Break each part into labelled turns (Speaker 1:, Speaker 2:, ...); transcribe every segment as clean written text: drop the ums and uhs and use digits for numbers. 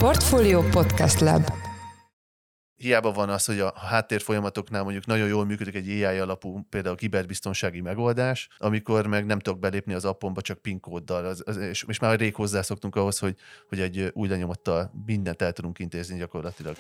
Speaker 1: Portfolio Podcast Lab.
Speaker 2: Hiába van az, hogy a háttérfolyamatoknál mondjuk nagyon jól működik egy AI alapú, például kiberbiztonsági megoldás, amikor meg nem tudok belépni az appomba csak PIN kóddal. És már rég hozzászoktunk ahhoz, hogy egy új lenyomattal mindent el tudunk intézni gyakorlatilag.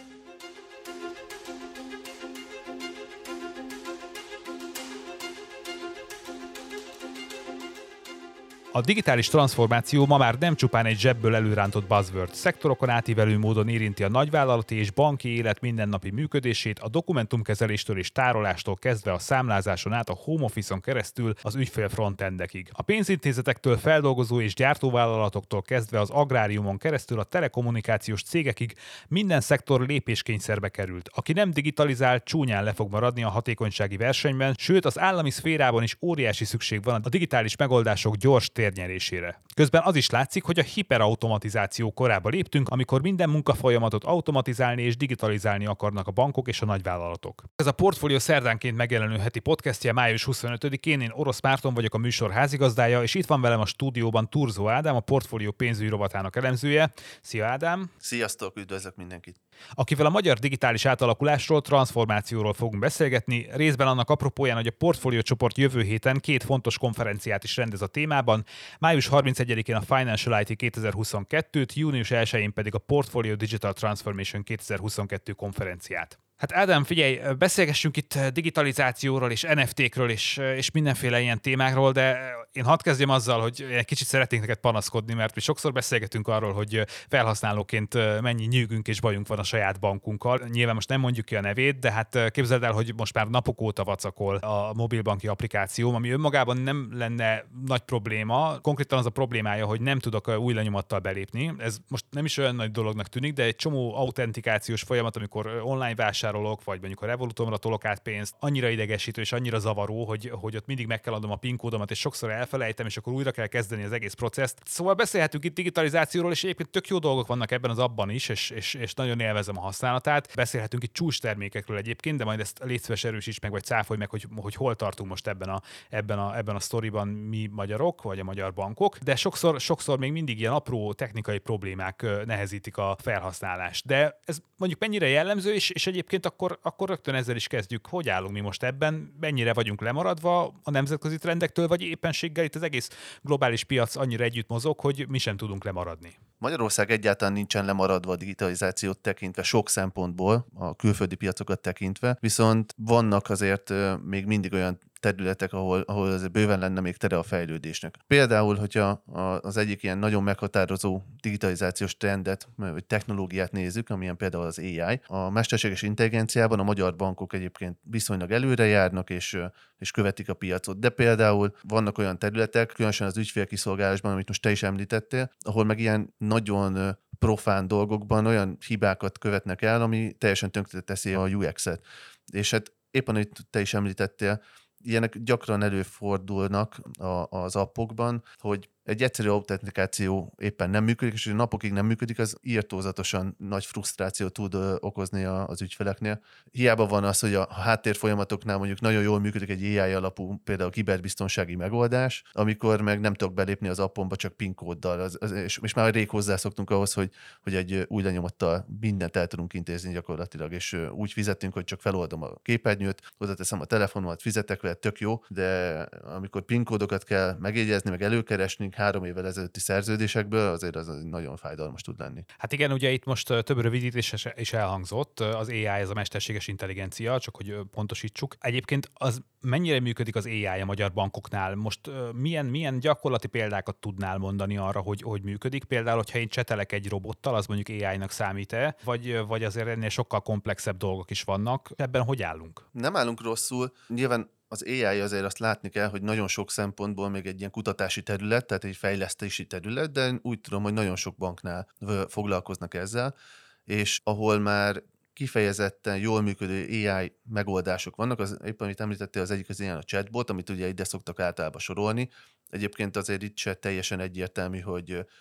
Speaker 3: A digitális transformáció ma már nem csupán egy zsebből előrántott buzzword. Szektorokon átívelő módon érinti a nagyvállalati és banki élet mindennapi működését, a dokumentumkezeléstől és tárolástól kezdve a számlázáson át a home office-on keresztül az ügyfél frontendekig. A pénzintézetektől feldolgozó és gyártóvállalatoktól kezdve az agráriumon keresztül a telekommunikációs cégekig minden szektor lépéskényszerbe került. Aki nem digitalizál, csúnyán le fog maradni a hatékonysági versenyben, sőt az állami szférában is óriási szükség van a digitális megoldások gyors térnyerésére. Közben az is látszik, hogy a hiperautomatizáció korába léptünk, amikor minden munkafolyamatot automatizálni és digitalizálni akarnak a bankok és a nagyvállalatok. Ez a Portfolio szerdánként megjelenő heti podcastje május 25-én, én Orosz Márton vagyok, a műsor házigazdája, és itt van velem a stúdióban Turzó Ádám, a Portfolio pénzügyi rovatának elemzője. Szia Ádám!
Speaker 2: Sziasztok, üdvözlök mindenkit!
Speaker 3: Akivel a magyar digitális átalakulásról, transformációról fogunk beszélgetni, részben annak apropóján, hogy a Portfolio csoport jövő héten 2 fontos konferenciát is rendez a témában. Május 31-én a Financial IT 2022-t, június 1-én pedig a Portfolio Digital Transformation 2022 konferenciát. Hát Ádám, figyelj, beszélgessünk itt digitalizációról és NFT-kről és mindenféle ilyen témákról, de én hadd kezdjem azzal, hogy egy kicsit szeretnénk neked panaszkodni, mert mi sokszor beszélgetünk arról, hogy felhasználóként mennyi nyűgünk és bajunk van a saját bankunkkal. Nyilván most nem mondjuk ki a nevét, de hát képzeld el, hogy most már napok óta vacakol a mobilbanki applikáció, ami önmagában nem lenne nagy probléma. Konkrétan az a problémája, hogy nem tudok új lenyomattal belépni. Ez most nem is olyan nagy dolognak tűnik, de egy csomó autentikációs folyamat, amikor online vásárolok, vagy mondjuk a Revolutomra tolok át pénzt, annyira idegesítő és annyira zavaró, hogy ott mindig meg kell adnom a PIN kódomat, és sokszor elfelejtem, és akkor újra kell kezdeni az egész processzt. Szóval beszélhetünk itt digitalizációról, és egyébként tök jó dolgok vannak ebben az appban is, és nagyon élvezem a használatát. Beszélhetünk itt csúcs termékekről egyébként, de majd ezt légy szíves erősíts meg, vagy cáfolj meg, hogy hol tartunk most ebben a sztoriban mi magyarok, vagy a magyar bankok. De sokszor még mindig ilyen apró technikai problémák nehezítik a felhasználást. De ez mondjuk mennyire jellemző, és egyébként akkor rögtön ezzel is kezdjük. Hogy állunk mi most ebben? Mennyire vagyunk lemaradva a nemzetközi trendektől, vagy éppenséggel itt az egész globális piac annyira együtt mozog, hogy mi sem tudunk lemaradni?
Speaker 2: Magyarország egyáltalán nincsen lemaradva a digitalizációt tekintve sok szempontból, a külföldi piacokat tekintve, viszont vannak azért még mindig olyan területek, ahol azért bőven lenne még tere a fejlődésnek. Például, hogyha az egyik ilyen nagyon meghatározó digitalizációs trendet, vagy technológiát nézzük, amilyen például az AI, a mesterséges intelligenciában a magyar bankok egyébként viszonylag előre járnak, és követik a piacot. De például vannak olyan területek, különösen az ügyfélkiszolgálásban, amit most te is említettél, ahol meg ilyen nagyon profán dolgokban olyan hibákat követnek el, ami teljesen tönkreteszi a UX-et. És hát éppen, hogy te is említettél, ilyenek gyakran előfordulnak az appokban, hogy egy egyszerű autentikáció éppen nem működik, és hogy napokig nem működik, az irtózatosan nagy frusztrációt tud okozni az ügyfeleknél. Hiába van az, hogy a háttérfolyamatoknál mondjuk nagyon jól működik egy AI alapú, például kiberbiztonsági megoldás, amikor meg nem tudok belépni az appomba csak PIN kóddal. És már rég hozzászoktunk ahhoz, hogy egy új lenyomattal mindent el tudunk intézni gyakorlatilag, és úgy fizetünk, hogy csak feloldom a képernyőt, oda teszem a telefonomat, fizetek vele, tök jó, de amikor PIN kódokat kell megjegyezni, meg előkeresni, 3 évvel ezelőtti szerződésekből, azért az nagyon fájdalmas tud lenni.
Speaker 3: Hát igen, ugye itt most több rövidítés is elhangzott, az AI, ez a mesterséges intelligencia, csak hogy pontosítsuk. Egyébként az mennyire működik az AI a magyar bankoknál? Most milyen gyakorlati példákat tudnál mondani arra, hogy működik? Például, hogyha én csetelek egy robottal, az mondjuk AI-nak számít-e? Vagy azért ennél sokkal komplexebb dolgok is vannak? Ebben hogy állunk?
Speaker 2: Nem állunk rosszul. Nyilván az AI azért azt látni kell, hogy nagyon sok szempontból még egy ilyen kutatási terület, tehát egy fejlesztési terület, de úgy tudom, hogy nagyon sok banknál foglalkoznak ezzel, és ahol már kifejezetten jól működő AI megoldások vannak, az éppen, amit említettél, az egyik az ilyen a chatbot, amit ugye ide szoktak általában sorolni. Egyébként azért itt se teljesen egyértelmű, hogy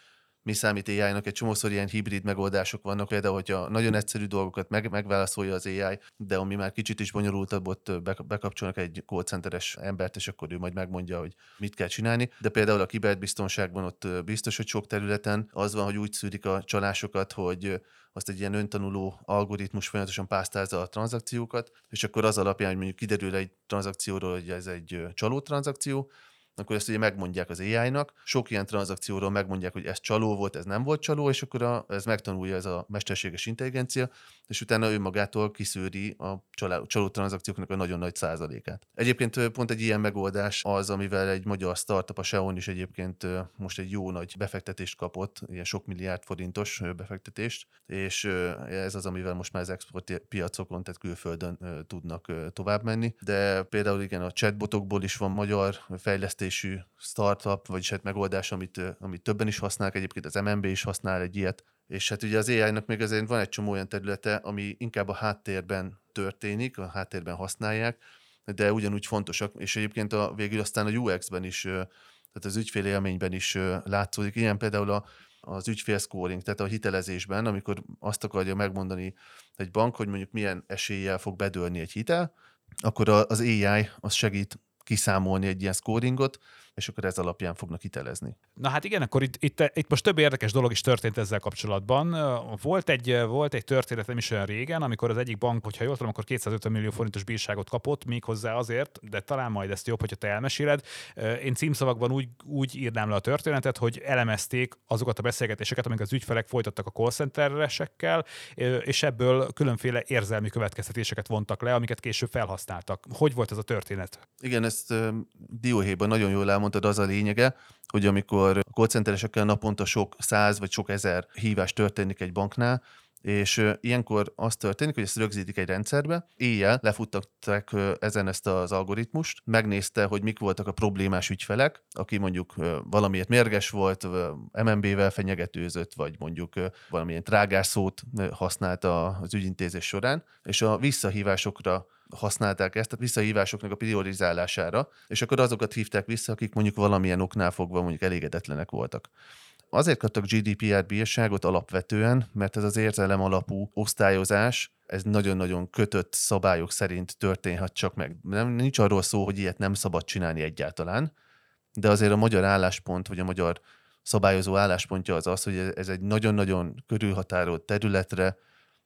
Speaker 2: mi számít AI-nak, egy csomószor ilyen hibrid megoldások vannak, például, hogyha nagyon egyszerű dolgokat megválaszolja az AI, de ami már kicsit is bonyolultabb, ott bekapcsolnak egy call centeres embert, és akkor ő majd megmondja, hogy mit kell csinálni. De például a kiberbiztonságban ott biztos, hogy sok területen az van, hogy úgy szűrik a csalásokat, hogy azt egy ilyen öntanuló algoritmus folyamatosan pásztázza a tranzakciókat, és akkor az alapján, hogy mondjuk kiderül egy tranzakcióról, hogy ez egy csaló tranzakció, akkor ezt ugye megmondják az AI-nak. Sok ilyen tranzakcióról megmondják, hogy ez csaló volt, ez nem volt csaló, és akkor ez megtanulja ez a mesterséges intelligencia, és utána ő magától kiszűri a csaló tranzakcióknak a nagyon nagy százalékát. Egyébként pont egy ilyen megoldás az, amivel egy magyar startup, a Xeon is egyébként most egy jó nagy befektetést kapott, ilyen sok milliárd forintos befektetést, és ez az, amivel most már az export piacokon, tehát külföldön tudnak tovább menni. De például igen, a chatbotokból is van magyar fejlesztésű startup, vagyis hát megoldás, amit többen is használnak, egyébként az MNB is használ egy ilyet, és hát ugye az AI-nak még azért van egy csomó olyan területe, ami inkább a háttérben történik, a háttérben használják, de ugyanúgy fontosak, és egyébként végül aztán a UX-ben is, tehát az ügyfélélményben is látszódik. Ilyen például az ügyfélscoring, tehát a hitelezésben, amikor azt akarja megmondani egy bank, hogy mondjuk milyen eséllyel fog bedőlni egy hitel, akkor az AI az segít kiszámolni egy ilyen scoringot, és akkor ez alapján fognak hitelezni.
Speaker 3: Na hát igen, akkor itt most több érdekes dolog is történt ezzel kapcsolatban. Volt egy történet nem is olyan régen, amikor az egyik bank, hogyha jól tudom, akkor 250 millió forintos bírságot kapott, méghozzá azért, de talán majd ezt jobb, hogyha te elmeséled. Én címszavakban úgy írnám le a történetet, hogy elemezték azokat a beszélgetéseket, amik az ügyfelek folytattak a call centeresekkel, és ebből különféle érzelmi következtetéseket vontak le, amiket később felhasználtak. Hogy volt ez a történet?
Speaker 2: Igen, ezt dióhéjban nagyon jól elmondtad, az a lényege, hogy amikor a call centeresekkel naponta sok száz vagy sok ezer hívás történik egy banknál, és ilyenkor az történik, hogy ezt rögzítik egy rendszerbe, éjjel lefuttatták ezen ezt az algoritmust, megnézte, hogy mik voltak a problémás ügyfelek, aki mondjuk valamiért mérges volt, MNB-vel fenyegetőzött, vagy mondjuk valamilyen trágás szót használt az ügyintézés során, és a visszahívásokra használták ezt, tehát visszahívásoknak a priorizálására, és akkor azokat hívták vissza, akik mondjuk valamilyen oknál fogva mondjuk elégedetlenek voltak. Azért kaptak GDPR bírságot alapvetően, mert ez az érzelem alapú osztályozás, ez nagyon-nagyon kötött szabályok szerint történhet csak meg. Nincs arról szó, hogy ilyet nem szabad csinálni egyáltalán, de azért a magyar álláspont, vagy a magyar szabályozó álláspontja az, hogy ez egy nagyon-nagyon körülhatárolt területre,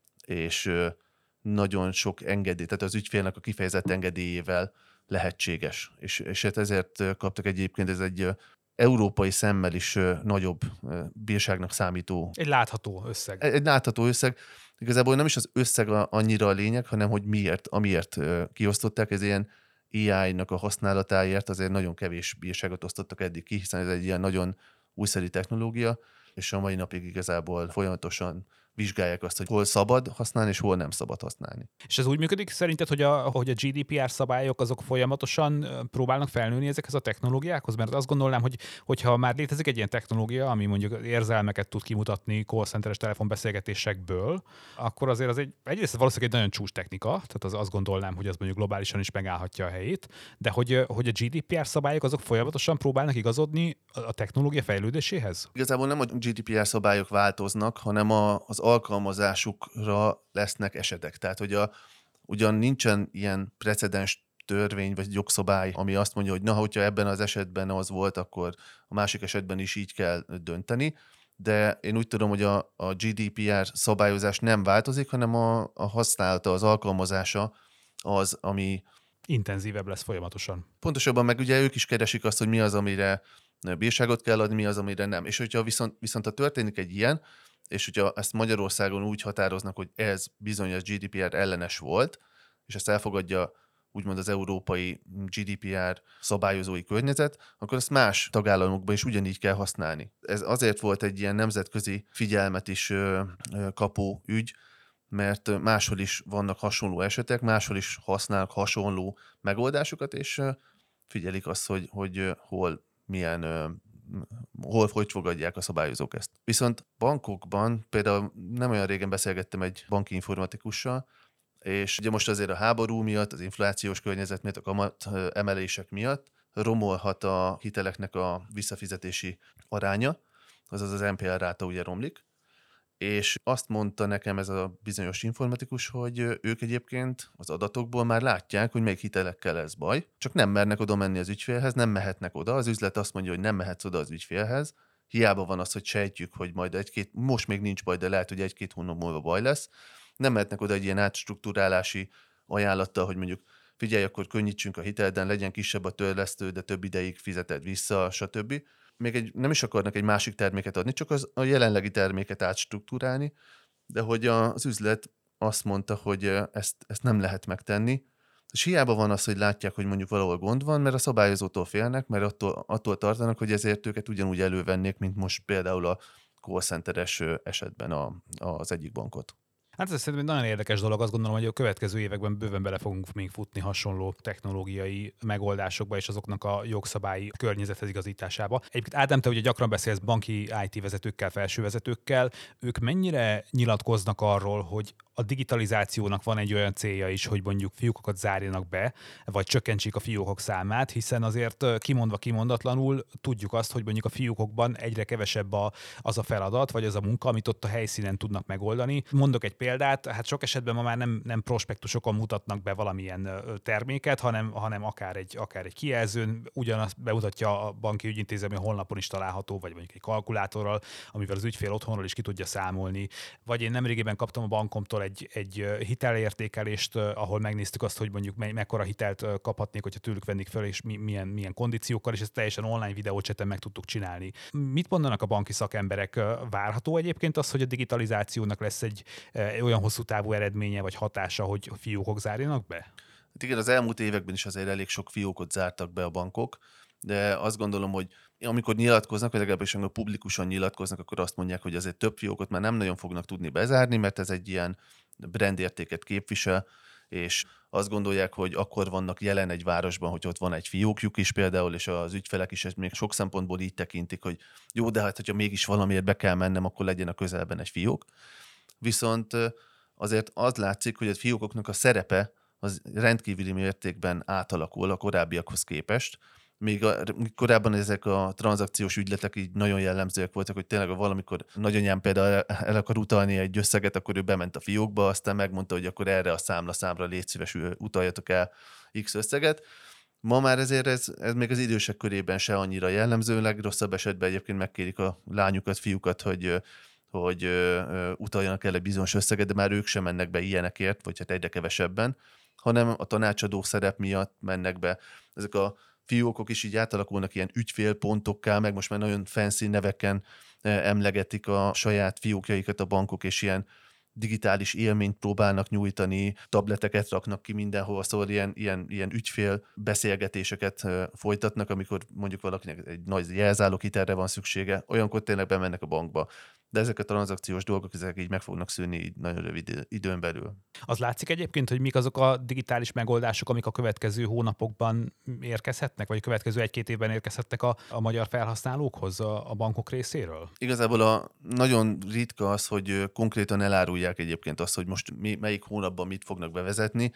Speaker 2: és nagyon sok engedély, tehát az ügyfélnek a kifejezett engedélyével lehetséges. És ezért kaptak egyébként, ez egy európai szemmel is nagyobb bírságnak számító.
Speaker 3: Egy látható összeg.
Speaker 2: Egy látható összeg. Igazából nem is az összeg annyira a lényeg, hanem hogy amiért kiosztották, ez ilyen AI-nak a használatáért azért nagyon kevés bírságot osztottak eddig ki, hiszen ez egy ilyen nagyon újszerű technológia, és a mai napig igazából folyamatosan vizsgálják azt, hogy hol szabad használni, és hol nem szabad használni.
Speaker 3: És ez úgy működik szerinted, hogy a GDPR szabályok azok folyamatosan próbálnak felnőni ezekhez a technológiákhoz? Mert azt gondolnám, hogy ha már létezik egy ilyen technológia, ami mondjuk érzelmeket tud kimutatni call centeres telefonbeszélgetésekből, akkor azért az egyrészt valószínűleg egy nagyon csúcs technika, tehát azt gondolnám, hogy az mondjuk globálisan is megállhatja a helyét, de hogy a GDPR szabályok azok folyamatosan próbálnak igazodni a technológia fejlődéséhez?
Speaker 2: Igazából nem a GDPR szabályok változnak, hanem az alkalmazásukra lesznek esetek. Tehát, hogy ugyan nincsen ilyen precedens törvény vagy jogszabály, ami azt mondja, hogy hogyha ebben az esetben az volt, akkor a másik esetben is így kell dönteni, de én úgy tudom, hogy a GDPR szabályozás nem változik, hanem a használata, az alkalmazása az, ami
Speaker 3: intenzívebb lesz folyamatosan.
Speaker 2: Pontosabban meg ugye ők is keresik azt, hogy mi az, amire bírságot kell adni, mi az, amire nem. És hogyha viszont ha történik egy ilyen, és hogyha ezt Magyarországon úgy határoznak, hogy ez bizonyos GDPR ellenes volt, és ezt elfogadja úgymond az európai GDPR szabályozói környezet, akkor ezt más tagállamokban is ugyanígy kell használni. Ez azért volt egy ilyen nemzetközi figyelmet is kapó ügy, mert máshol is vannak hasonló esetek, máshol is használnak hasonló megoldásokat, és figyelik azt, hogy hol hogy fogadják a szabályozók ezt. Viszont bankokban, például nem olyan régen beszélgettem egy banki informatikussal, és ugye most azért a háború miatt, az inflációs környezet miatt, a kamat emelések miatt romolhat a hiteleknek a visszafizetési aránya, azaz az NPL ráta ugye romlik, és azt mondta nekem ez a bizonyos informatikus, hogy ők egyébként az adatokból már látják, hogy melyik hitelekkel lesz baj, csak nem mernek oda menni az ügyfélhez, nem mehetnek oda, az üzlet azt mondja, hogy nem mehetsz oda az ügyfélhez, hiába van az, hogy sejtjük, hogy majd most még nincs baj, de lehet, hogy 1-2 hónap múlva baj lesz, nem mehetnek oda egy ilyen átstruktúrálási ajánlattal, hogy mondjuk figyelj, akkor könnyítsünk a hitelden, legyen kisebb a törlesztő, de több ideig fizeted vissza, stb. Még nem is akarnak egy másik terméket adni, csak a jelenlegi terméket átstruktúrálni, de hogy az üzlet azt mondta, hogy ezt nem lehet megtenni, és hiába van az, hogy látják, hogy mondjuk valahol gond van, mert a szabályozótól félnek, mert attól tartanak, hogy ezért őket ugyanúgy elővennék, mint most például a call center-es esetben az egyik bankot.
Speaker 3: Hát ez szerintem egy nagyon érdekes dolog, azt gondolom, hogy a következő években bőven bele fogunk még futni hasonló technológiai megoldásokba és azoknak a jogszabályi környezethez igazításába. Egyébként Ádám, te ugye gyakran beszélsz banki IT vezetőkkel, felső vezetőkkel, ők mennyire nyilatkoznak arról, hogy a digitalizációnak van egy olyan célja is, hogy mondjuk fiókokat zárjanak be, vagy csökkentsék a fiókok számát, hiszen azért kimondva kimondatlanul tudjuk azt, hogy mondjuk a fiókokban egyre kevesebb az a feladat, vagy az a munka, amit ott a helyszínen tudnak megoldani. Mondok egy példát, hát sok esetben ma már nem prospektusokon mutatnak be valamilyen terméket, hanem akár egy kijelzőn, ugyanazt bemutatja a banki ügyintézet, ami a honlapon is található, vagy mondjuk egy kalkulátorral, amivel az ügyfél otthonról is ki tudja számolni. Vagy én nemrégiben kaptam a bankomtól egy hitelértékelést, ahol megnéztük azt, hogy mondjuk mekkora hitelt kaphatnék, hogyha tőlük vennék fel, és milyen kondíciókkal, és ezt teljesen online videócseten meg tudtuk csinálni. Mit mondanak a banki szakemberek? Várható egyébként az, hogy a digitalizációnak lesz egy olyan hosszú távú eredménye vagy hatása, hogy fiókok zárjanak be?
Speaker 2: Hát igen, az elmúlt években is azért elég sok fiókot zártak be a bankok, de azt gondolom, hogy amikor nyilatkoznak, vagy legalábbis amikor publikusan nyilatkoznak, akkor azt mondják, hogy azért több fiókot már nem nagyon fognak tudni bezárni, mert ez egy ilyen brandértéket képvisel, és azt gondolják, hogy akkor vannak jelen egy városban, hogy ott van egy fiókjuk is például, és az ügyfelek is ezt még sok szempontból így tekintik, hogy jó, de hát, hogyha mégis valamiért be kell mennem, akkor legyen a közelben egy fiók. Viszont azért az látszik, hogy a fiókoknak a szerepe az rendkívüli mértékben átalakul a korábbiakhoz képest. Még korábban ezek a tranzakciós ügyletek így nagyon jellemzőek voltak, hogy tényleg valamikor nagyanyám például el akar utalni egy összeget, akkor ő bement a fiókba, aztán megmondta, hogy akkor erre a számra légy szíves, utaljatok el X összeget. Ma már ezért ez még az idősek körében se annyira jellemző, legrosszabb esetben egyébként megkérik a lányukat, fiúkat, hogy utaljanak el egy bizonyos összeget, de már ők sem mennek be ilyenekért, vagy hát egyre kevesebben, hanem a tanácsadó szerep miatt mennek be. Ezek a fiókok is így átalakulnak ilyen ügyfélpontokká, meg most már nagyon fancy neveken emlegetik a saját fiókjaikat a bankok, és ilyen digitális élményt próbálnak nyújtani, tableteket raknak ki mindenhol, szóval ilyen ügyfél beszélgetéseket folytatnak, amikor mondjuk valakinek egy nagy jelzáloghitelre van szüksége, olyankor tényleg bemennek a bankba. De ezek a tranzakciós dolgok, ezek így meg fognak szűnni így nagyon rövid időn belül.
Speaker 3: Az látszik egyébként, hogy mik azok a digitális megoldások, amik a következő hónapokban érkezhetnek, vagy a következő 1-2 évben érkezhetnek a magyar felhasználókhoz a bankok részéről?
Speaker 2: Igazából nagyon ritka az, hogy konkrétan elárulják egyébként azt, hogy most melyik hónapban mit fognak bevezetni,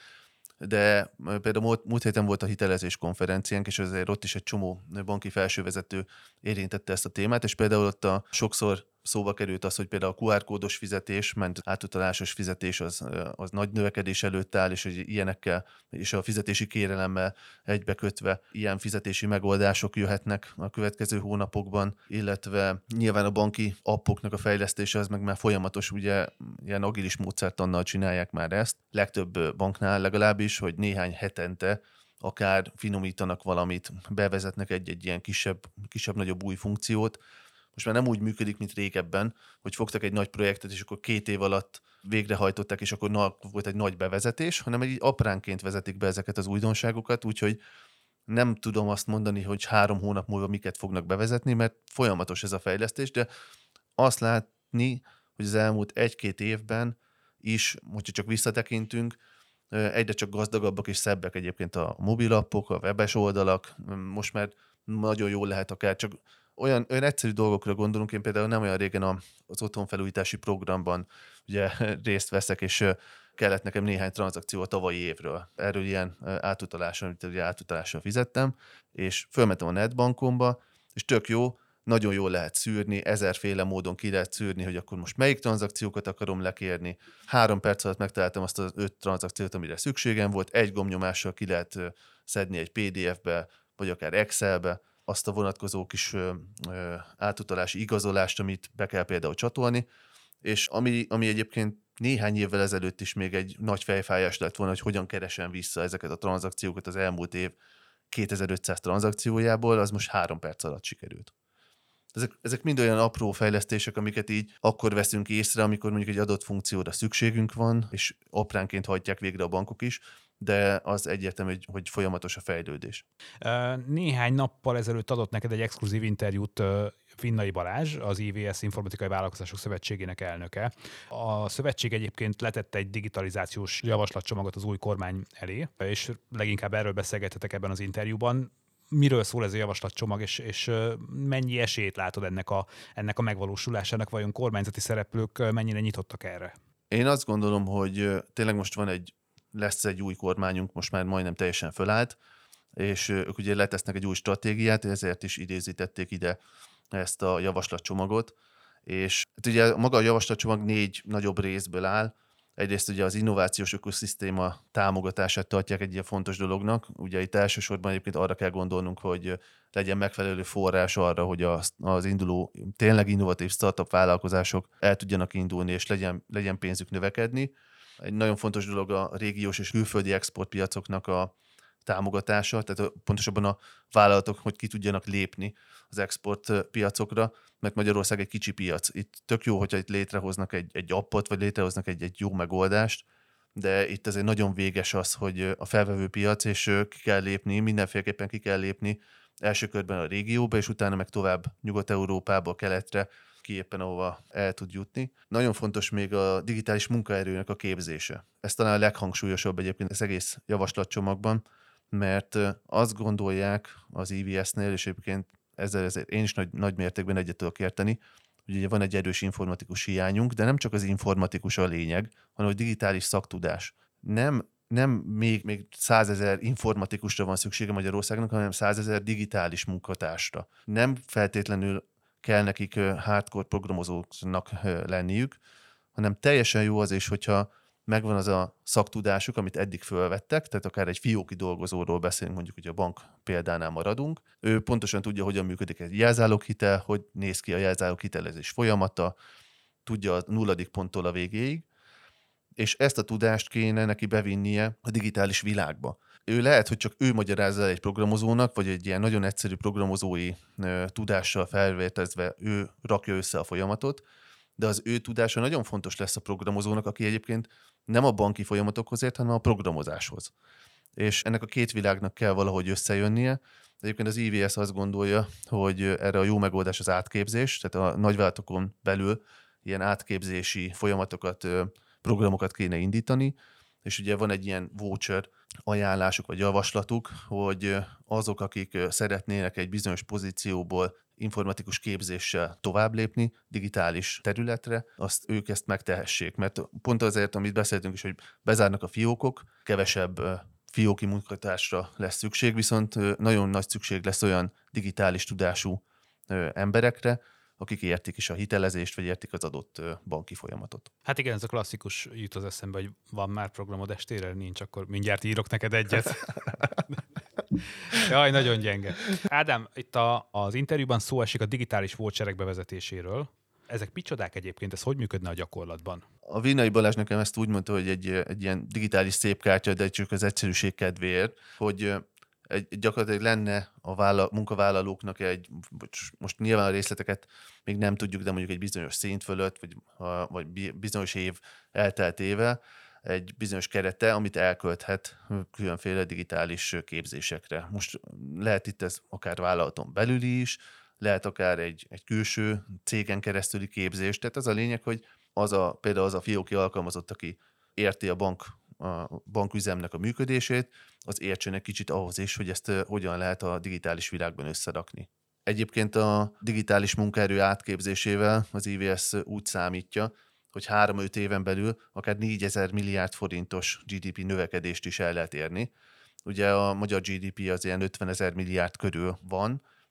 Speaker 2: de például múlt héten volt a hitelezés konferenciánk, és azért ott is egy csomó banki felsővezető érintette ezt a témát, és például ott sokszor szóba került az, hogy például a QR-kódos fizetés, ment átutalásos fizetés az nagy növekedés előtt áll, és hogy ilyenekkel és a fizetési kérelemmel egybekötve ilyen fizetési megoldások jöhetnek a következő hónapokban, illetve nyilván a banki appoknak a fejlesztése az meg már folyamatos, ugye ilyen agilis módszertannal csinálják már ezt, legtöbb banknál legalábbis, hogy néhány hetente akár finomítanak valamit, bevezetnek egy ilyen kisebb-nagyobb új funkciót. Most már nem úgy működik, mint régebben, hogy fogtak egy nagy projektet, és akkor 2 év alatt végrehajtották, és akkor volt egy nagy bevezetés, hanem egy apránként vezetik be ezeket az újdonságokat, úgyhogy nem tudom azt mondani, hogy 3 hónap múlva miket fognak bevezetni, mert folyamatos ez a fejlesztés, de azt látni, hogy az elmúlt 1-2 évben is, hogyha csak visszatekintünk, egyre csak gazdagabbak és szebbek egyébként a mobilappok, a webes oldalak, most már nagyon jól lehet akár csak olyan egyszerű dolgokra gondolunk, én például nem olyan régen az otthonfelújítási programban ugye részt veszek, és kellett nekem néhány tranzakció a tavalyi évről. Erről ilyen átutalásra fizettem, és fölmentem a netbankomba, és tök jó, nagyon jól lehet szűrni, 1000-féle módon ki lehet szűrni, hogy akkor most melyik tranzakciókat akarom lekérni. 3 perc alatt megtaláltam azt az 5 tranzakciót, amire szükségem volt, egy gombnyomással ki lehet szedni egy PDF-be, vagy akár Excelbe azt a vonatkozó kis átutalási igazolást, amit be kell például csatolni, és ami egyébként néhány évvel ezelőtt is még egy nagy fejfájás lett volna, hogy hogyan keresem vissza ezeket a tranzakciókat az elmúlt év 2500 tranzakciójából, az most 3 perc alatt sikerült. Ezek mind olyan apró fejlesztések, amiket így akkor veszünk észre, amikor mondjuk egy adott funkcióra szükségünk van, és apránként hajtják végre a bankok is, de az egyértelmű, hogy folyamatos a fejlődés.
Speaker 3: Néhány nappal ezelőtt adott neked egy exkluzív interjút Finnai Balázs, az IVS Informatikai Vállalkozások Szövetségének elnöke. A szövetség egyébként letette egy digitalizációs javaslatcsomagot az új kormány elé, és leginkább erről beszélgetetek ebben az interjúban. Miről szól ez a javaslatcsomag, és mennyi esélyt látod ennek a megvalósulásának, vajon kormányzati szereplők mennyire nyitottak erre?
Speaker 2: Én azt gondolom, hogy tényleg most lesz egy új kormányunk, most már majdnem teljesen fölállt, és ők ugye letesznek egy új stratégiát, ezért is idézítették ide ezt a javaslatcsomagot, és hát ugye maga a javaslatcsomag 4 nagyobb részből áll. Egyrészt ugye az innovációs ökoszisztéma támogatását tartják egy ilyen fontos dolognak. Ugye itt elsősorban egyébként arra kell gondolnunk, hogy legyen megfelelő forrás arra, hogy az induló, tényleg innovatív startup vállalkozások el tudjanak indulni, és legyen pénzük növekedni. Egy nagyon fontos dolog a régiós és külföldi exportpiacoknak a támogatása, tehát pontosabban a vállalatok, hogy ki tudjanak lépni az exportpiacokra, mert Magyarország egy kicsi piac. Itt tök jó, hogyha itt létrehoznak egy appot, vagy létrehoznak egy jó megoldást, de itt azért nagyon véges az, hogy a felvevő piac, és ki kell lépni, mindenféleképpen ki kell lépni első körben a régióba, és utána meg tovább Nyugat-Európába, keletre, ki éppen ahova el tud jutni. Nagyon fontos még a digitális munkaerőnek a képzése. Ez talán a leghangsúlyosabb egyébként az egész javaslatcsomagban, mert azt gondolják az IVS-nél, és egyébként ezzel én is nagy mértékben egyet tudok érteni, hogy ugye van egy erős informatikus hiányunk, de nem csak az informatikus a lényeg, hanem a digitális szaktudás. Nem még 100 000 informatikusra van szüksége Magyarországnak, hanem 100 000 digitális munkatársra. Nem feltétlenül kell nekik hardcore programozóknak lenniük, hanem teljesen jó az is, hogyha megvan az a szaktudásuk, amit eddig fölvettek, tehát akár egy fióki dolgozóról beszélünk, mondjuk, hogy a bank példánál maradunk. Ő pontosan tudja, hogyan működik egy jelzáloghitel, hogy néz ki a jelzáloghitelezés folyamata, tudja a 0. ponttól a végéig, és ezt a tudást kéne neki bevinnie a digitális világba. Ő lehet, hogy csak ő magyarázza egy programozónak, vagy egy ilyen nagyon egyszerű programozói tudással felvértezve ő rakja össze a folyamatot, de az ő tudása nagyon fontos lesz a programozónak, aki egyébként nem a banki folyamatokhoz ért, hanem a programozáshoz. És ennek a két világnak kell valahogy összejönnie. Egyébként az IVS azt gondolja, hogy erre a jó megoldás az átképzés, tehát a nagyvállalatokon belül ilyen átképzési folyamatokat, programokat kéne indítani, és ugye van egy ilyen voucher ajánlásuk vagy javaslatuk, hogy azok, akik szeretnének egy bizonyos pozícióból informatikus képzéssel tovább lépni digitális területre, ők ezt megtehessék. Mert pont azért, amit beszéltünk is, hogy bezárnak a fiókok, kevesebb fióki munkatársra lesz szükség, viszont nagyon nagy szükség lesz olyan digitális tudású emberekre, akik értik is a hitelezést, vagy értik az adott banki folyamatot.
Speaker 3: Hát igen, ez a klasszikus jut az eszembe, hogy van már programod estére, nincs, akkor mindjárt írok neked egyet. Jaj, nagyon gyenge. Ádám, itt az interjúban szó esik a digitális voucherek bevezetéséről. Ezek micsodák egyébként, ez hogy működne a gyakorlatban?
Speaker 2: A Finnai Balázs nekem ezt úgy mondta, hogy egy ilyen digitális szépkártya, de csak az egyszerűség kedvéért, hogy gyakorlatilag lenne a munkavállalóknak most nyilván a részleteket még nem tudjuk, de mondjuk egy bizonyos szint fölött, vagy bizonyos év elteltével egy bizonyos kerete, amit elkölthet különféle digitális képzésekre. Most lehet itt ez akár vállalaton belüli is, lehet akár egy külső cégen keresztüli képzés. Tehát az a lényeg, hogy például az a fióki alkalmazott, aki érti a banküzemnek a működését, az értsen egy kicsit ahhoz is, hogy ezt hogyan lehet a digitális világban összerakni. Egyébként a digitális munkaerő átképzésével az IVS úgy számítja, hogy 3-5 éven belül akár 4000 milliárd forintos GDP növekedést is el lehet érni. Ugye a magyar GDP az ilyen 50 000 milliárd körül van,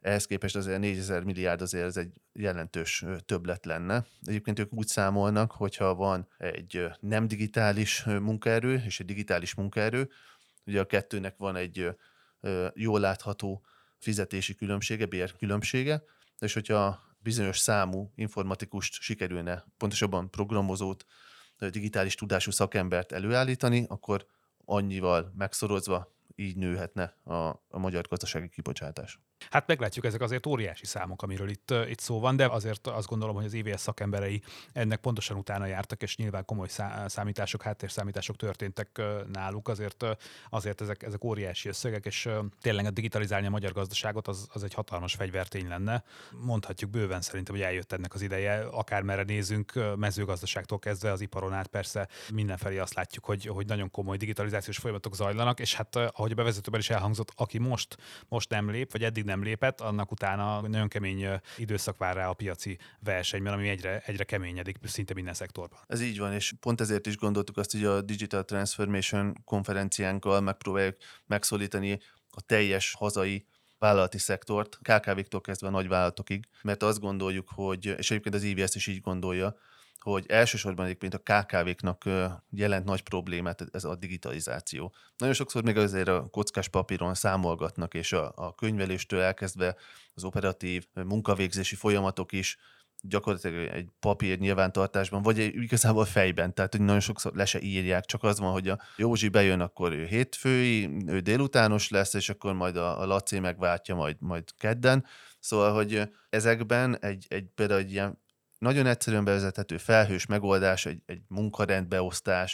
Speaker 2: ehhez képest azért 4000 milliárd azért ez egy jelentős többlet lenne. Egyébként ők úgy számolnak, hogyha van egy nem digitális munkaerő és egy digitális munkaerő, ugye a kettőnek van egy jól látható fizetési különbsége, bérkülönbsége, és hogyha bizonyos számú informatikust sikerülne, pontosabban programozót, digitális tudású szakembert előállítani, akkor annyival megszorozva így nőhetne a magyar gazdasági kibocsátás.
Speaker 3: Hát meglátjuk, ezek azért óriási számok, amiről itt szó van, de azért azt gondolom, hogy az EVS szakemberei ennek pontosan utána jártak, és nyilván komoly számítások, háttérszámítások történtek náluk, azért ezek óriási összegek, és tényleg digitalizálni a magyar gazdaságot az egy hatalmas fegyvertény lenne. Mondhatjuk bőven szerintem, hogy eljött ennek az ideje, akármerre nézünk, mezőgazdaságtól kezdve az iparon át persze mindenfelé azt látjuk, hogy nagyon komoly digitalizációs folyamatok zajlanak, és hát ahogy a bevezetőben is elhangzott, aki most nem lép, vagy eddig nem lépett, annak utána nagyon kemény időszak vár rá a piaci versenyben, ami egyre keményedik szinte minden szektorban.
Speaker 2: Ez így van, és pont ezért is gondoltuk azt, hogy a Digital Transformation konferenciánkkal megpróbáljuk megszólítani a teljes hazai vállalati szektort, KKV-któl kezdve a nagyvállalatokig, mert azt gondoljuk, hogy, és egyébként az EVS is így gondolja, hogy elsősorban egyébként a KKV-knak jelent nagy problémát ez a digitalizáció. Nagyon sokszor még azért a kockás papíron számolgatnak, és a könyveléstől elkezdve az operatív munkavégzési folyamatok is gyakorlatilag egy papír nyilvántartásban, vagy igazából fejben, tehát hogy nagyon sokszor le se írják, csak az van, hogy a Józsi bejön, akkor ő hétfői, ő délutános lesz, és akkor majd a Laci megváltja majd kedden. Szóval, hogy ezekben például egy ilyen nagyon egyszerűen bevezethető felhős megoldás, egy munkarendbeosztás,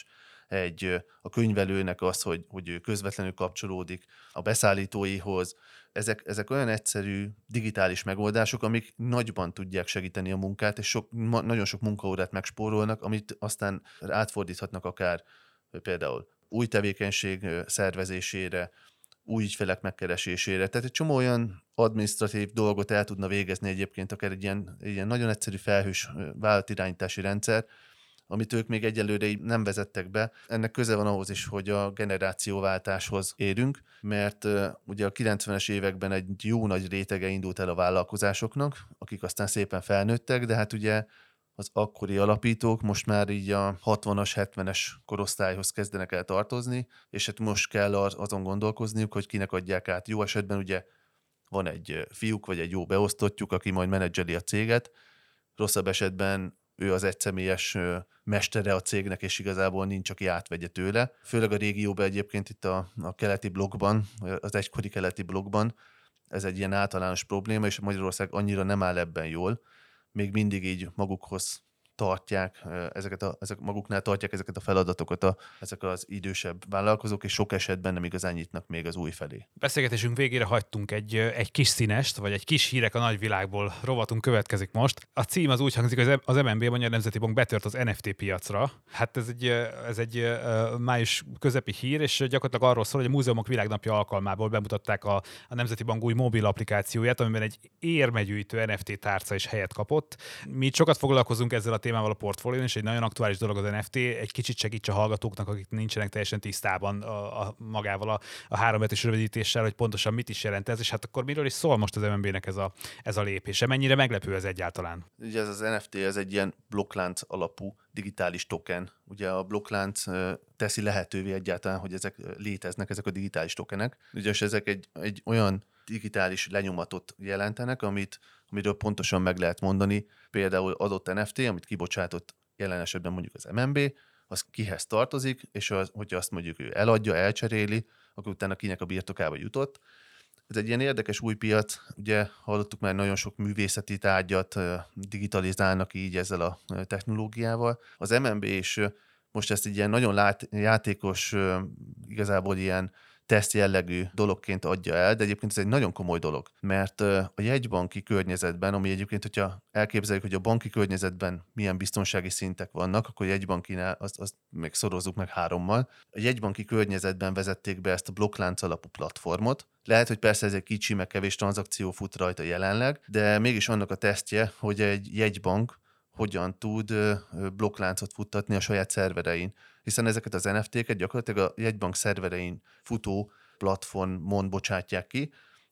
Speaker 2: a könyvelőnek az, hogy ő közvetlenül kapcsolódik a beszállítóihoz. Ezek olyan egyszerű digitális megoldások, amik nagyban tudják segíteni a munkát, és nagyon sok munkaórát megspórolnak, amit aztán átfordíthatnak akár például új tevékenység szervezésére, új ügyfelek megkeresésére. Tehát egy csomó olyan adminisztratív dolgot el tudna végezni egyébként akár egy ilyen nagyon egyszerű felhős vállalatirányítási rendszer, amit ők még egyelőre így nem vezettek be. Ennek köze van ahhoz is, hogy a generációváltáshoz érünk, mert ugye a 90-es években egy jó nagy rétege indult el a vállalkozásoknak, akik aztán szépen felnőttek, de hát ugye az akkori alapítók most már így a 60-as, 70-es korosztályhoz kezdenek el tartozni, és hát most kell azon gondolkozniuk, hogy kinek adják át. Jó esetben ugye van egy fiúk, vagy egy jó beosztottjuk, aki majd menedzseli a céget, rosszabb esetben ő az egyszemélyes mestere a cégnek, és igazából nincs, aki átvegye tőle. Főleg a régióban egyébként itt a keleti blokkban, az egykori keleti blokkban ez egy ilyen általános probléma, és Magyarország annyira nem áll ebben jól. Még mindig így magukhoz tartják, maguknál tartják ezeket a feladatokat ezek az idősebb vállalkozók, és sok esetben nem igazán nyitnak még az új felé.
Speaker 3: Beszélgetésünk végére hagytunk egy kis színest, vagy egy kis hírek a nagyvilágból rovatunk következik most. A cím az úgy hangzik, hogy az MNB, Magyar Nemzeti Bank betört az NFT piacra. Hát ez egy május közepi hír, és gyakorlatilag arról szól, hogy a Múzeumok Világnapja alkalmából bemutatták a Nemzeti Bank új mobil applikációját, amiben egy érmegyűjtő NFT tárca is helyet kapott. Mi sokat foglalkozunk ezzel a témával a portfólión, és egy nagyon aktuális dolog az NFT, egy kicsit segíts a hallgatóknak, akik nincsenek teljesen tisztában magával a hárombetűs rövidítéssel, hogy pontosan mit is jelent ez, és hát akkor miről is szól most az MNB-nek ez a lépése? Mennyire meglepő ez egyáltalán?
Speaker 2: Ugye ez az NFT, ez egy ilyen blokklánc alapú digitális token. Ugye a blokklánc teszi lehetővé egyáltalán, hogy ezek léteznek, ezek a digitális tokenek. Ugye ezek egy olyan digitális lenyomatot jelentenek, amiről pontosan meg lehet mondani, például adott NFT, amit kibocsátott jelen esetben mondjuk az MNB, az kihez tartozik, és hogyha azt mondjuk ő eladja, elcseréli, akkor utána kinek a birtokába jutott. Ez egy ilyen érdekes új piac, ugye hallottuk már, nagyon sok művészeti tárgyat digitalizálnak így ezzel a technológiával. Az MNB is most ezt egy ilyen nagyon játékos, igazából ilyen teszt jellegű dologként adja el, de egyébként ez egy nagyon komoly dolog, mert a jegybanki környezetben, ami egyébként, hogyha elképzeljük, hogy a banki környezetben milyen biztonsági szintek vannak, akkor a jegybankinál azt még szorozzuk meg 3-mal. A jegybanki környezetben vezették be ezt a blokklánc alapú platformot. Lehet, hogy persze ez egy kicsi, meg kevés tranzakció fut rajta jelenleg, de mégis annak a tesztje, hogy egy jegybank hogyan tud blokkláncot futtatni a saját szerverein. Hiszen ezeket az NFT-ket gyakorlatilag a jegybank szerverein futó platformon bocsátják ki,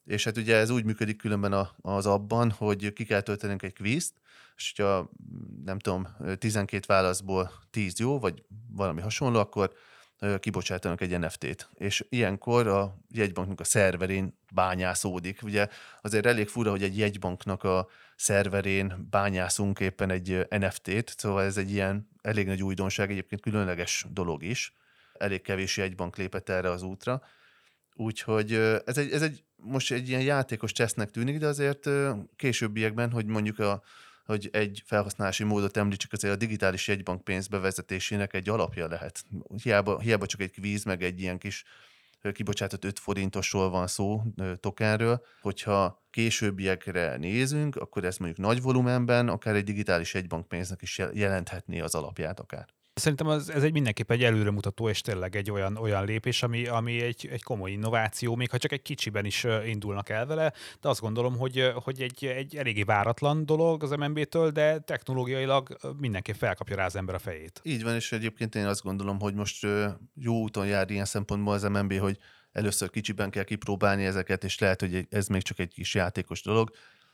Speaker 2: És hát ugye ez úgy működik különben az abban, hogy ki kell töltenünk egy kvízt, és hogyha nem tudom, 12 válaszból 10 jó, vagy valami hasonló, akkor kibocsátanak egy NFT-t. És ilyenkor a jegybanknak a szerverén bányászódik. Ugye azért elég fura, hogy egy jegybanknak a szerverén bányászunk éppen egy NFT-t, szóval ez egy ilyen elég nagy újdonság, egyébként különleges dolog is. Elég kevés jegybank lépett erre az útra. Úgyhogy ez egy most egy ilyen játékos tesztnek tűnik, de azért későbbiekben, hogy mondjuk hogy egy felhasználási módot említsük, azért a digitális jegybankpénz bevezetésének egy alapja lehet. Hiába csak egy kvíz, meg egy ilyen kis kibocsátott 5 forintosról van szó, tokenről, hogyha későbbiekre nézünk, akkor ezt mondjuk nagy volumenben, akár egy digitális jegybankpénznek is jelenthetné az alapját akár.
Speaker 3: Szerintem ez egy mindenképp egy előremutató, és tényleg egy olyan lépés, ami egy komoly innováció, még ha csak egy kicsiben is indulnak el vele, de azt gondolom, hogy egy eléggé váratlan dolog az MNB-től, de technológiailag mindenképp felkapja rá az ember a fejét.
Speaker 2: Így van, és egyébként én azt gondolom, hogy most jó úton jár ilyen szempontból az MNB, hogy először kicsiben kell kipróbálni ezeket, és lehet, hogy ez még csak egy kis játékos dolog,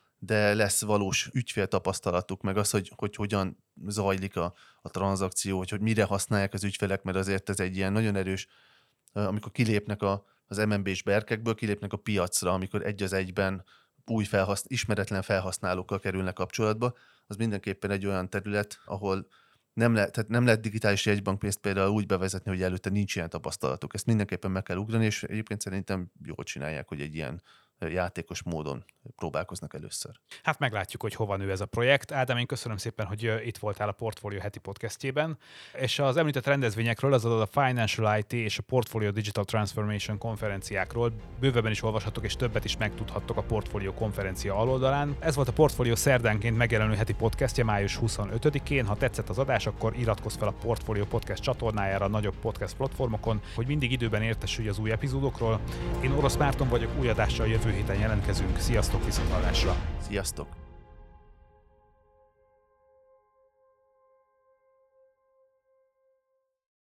Speaker 2: de lesz valós ügyféltapasztalatuk, meg az, hogy hogyan zajlik a tranzakció, hogy mire használják az ügyfelek, mert azért ez egy ilyen nagyon erős, amikor kilépnek az MNB-s berkekből, kilépnek a piacra, amikor egy az egyben új ismeretlen felhasználókkal kerülnek kapcsolatba, az mindenképpen egy olyan terület, ahol nem lehet digitális jegybankpénzt például úgy bevezetni, hogy előtte nincs ilyen tapasztalatuk. Ezt mindenképpen meg kell ugrani, és egyébként szerintem jól csinálják, hogy egy ilyen játékos módon próbálkoznak először.
Speaker 3: Hát meglátjuk, hogy hova nő ez a projekt. Ádám, én köszönöm szépen, hogy itt voltál a Portfolio heti podcastjében, és az említett rendezvényekről, azaz a Financial IT és a Portfolio Digital Transformation konferenciákról bővebben is olvashatok, és többet is megtudhattok a Portfolio konferencia aloldalán. Ez volt a Portfolio szerdánként megjelenő heti podcastja május 25-én. Ha tetszett az adás, akkor iratkozz fel a Portfolio podcast csatornájára a nagyobb podcast platformokon, hogy mindig időben értesülj az új epizódokról. Én Orosz Márton vagyok, új adással jövő héten jelentkezünk. Sziasztok, viszonthallásra!
Speaker 2: Sziasztok!